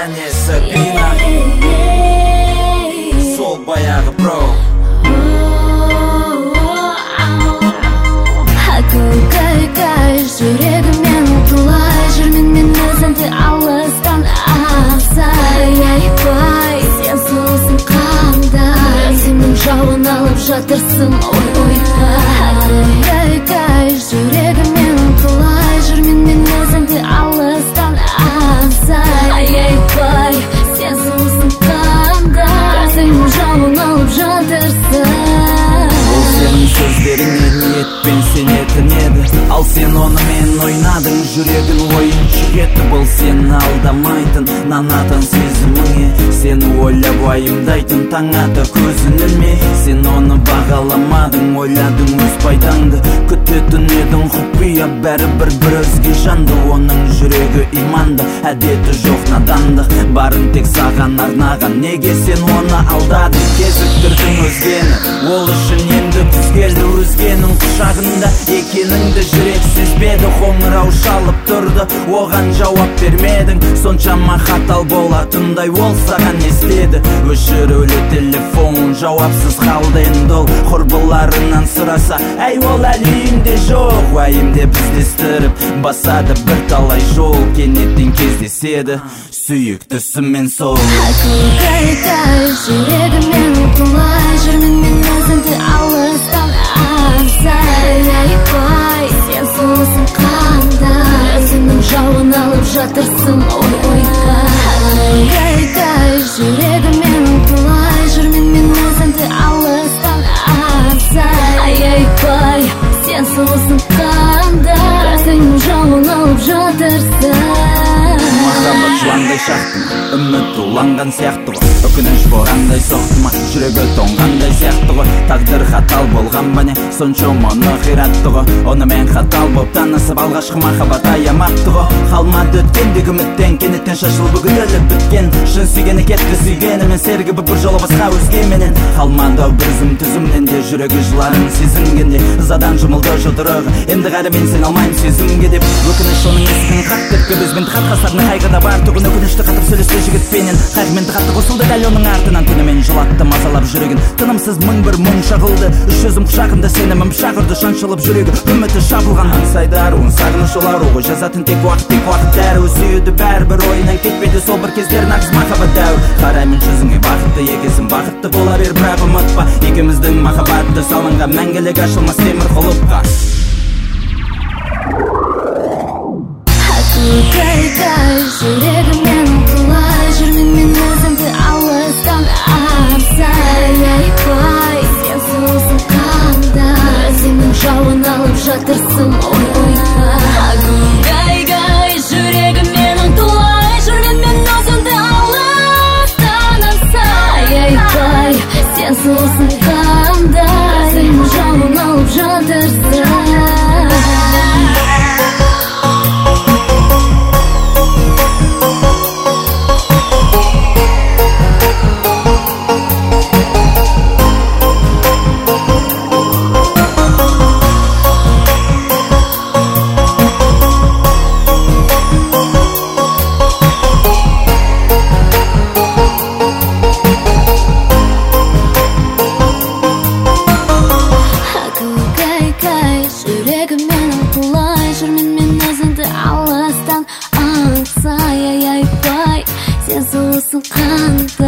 және Сабина. Сол баяғы бро. Көкөй жүрегіммен ұтылай жүрмін мен өзіңді алыстан аңсай. Айбай сен сұлусың қандай, өзіңнің жауын алып жатырсың ойда. Көкөй жүрегіммен ұтылай жүрмін мен өзіңді алыстан аңсай. Айбай сен сұлусың қандай, өзіңнің жауын алып жатырсың. Сенің сөздеріңе ниетпен сенетін еді, ал сен онымен ойнадың, жүрегін ойыншық етіп. Бұл сені алдамайтын, нанатын сезіміңе, сені ойлап уайымдайтын таң ата көзін ілмей. Сен оны бағаламадың, ойладың өз пайдаңды, күтетін едің құпия бәрібір бір өзге жанды. Оның жүрегі иманды, әдеті жоқ надандық, барын тек саған арнаған. Неге сен оны алдадың, кезіктірдің өзгені, ол үшін енді күз келді. Өзгенің құшағында екеніңді жүрек сезбеді, қоңырау шалып тұрды, оған жауап бермедің. Соншама қатал болатындай ол саған естеді. Өшірулі телефон, жауапсыз қалды енді ол. Құрбыларынан сұраса, әй ол әлі үйінде жоқ. Уайымдеп іздестіріп басады бір талай жол, кенеттен кездеседі сүйіктісімен сол. Көкөй жүрегіммен ұтылай жүрмін мен өзіңді алыстан аңсай. Айбай сен сұлусың қандай, өзіңнің жауын алып жатырсың ойда. Көкөй жүрегіммен ұтылай жүрмін мен өзіңді алыстан аңсай. Айбай сен сұлусың қандай, өзіңнің жауын алып жатырсың. Махаббат жыландай шақтың, үміт уланған сияқты ғой, өкініш борандай соқты ма, жүрегі тоңғандай сияқты ғой. Тағдыр қатал болған ба не, сонша мұны қиратты ғой. Оны мен қатал боп танысып алғашқы махаббат аямапты ғой. Қалмады өткендегі үміттен, кенеттен шашылып үгітіліп біткен. Шын сүйгені кетті сүйгенімен, сергібі бір жолы басқа өзгеменен. Қалмады бір үзім түзімнен де, жүрегі жыларын сезінгенде. Ызадан жұмылды жұдырығы, енді ғәрі мен сен алмайым сезімге деп. Өкініш оның есігін қат деп көбізбен қат қасарына қайғыда бар түгін. Өкінішті қатып сөйлесті жігітпенен, қайғымен қатты қосылды дәл оның артынан. Түнімен жылатты мазалап жүрегін, тынымсыз мың бір мұң шағылды. Үш өзім құшағында сенімім шағырды, шаншылып жүрегі үміті шабылған. Аңсайдар уын сағыныш олар оғы, жазатын тек уақыт дәрі. Сүйеді бәрібір ойынан кетпейді сол бір кездер нағыз махаббат дәуір. Қараймын жүзіңе бақытты екесің, бақытты бола бер, бірақ ұмытпа екеуміздің махаббатты салынған мәңгілік ашылмас темір құлыпқа. Көкөй жүрегіммен ұтылай жүрмін мен өзіңді алыстан аңсай. Айбай сен сұлусың қандай, өзіңнің жауын алып жатырсың ойда. Көкөй жүрегіммен ұтылай жүрмін мен өзіңді алыстан аңсай. Айбай сен сұлусың қандай, өзіңнің жауын алып жатырсың. Жүрегіммен ұтылай жүрмін мен өзіңді алыстан аңсай. Айбай сен сұлусың қандай.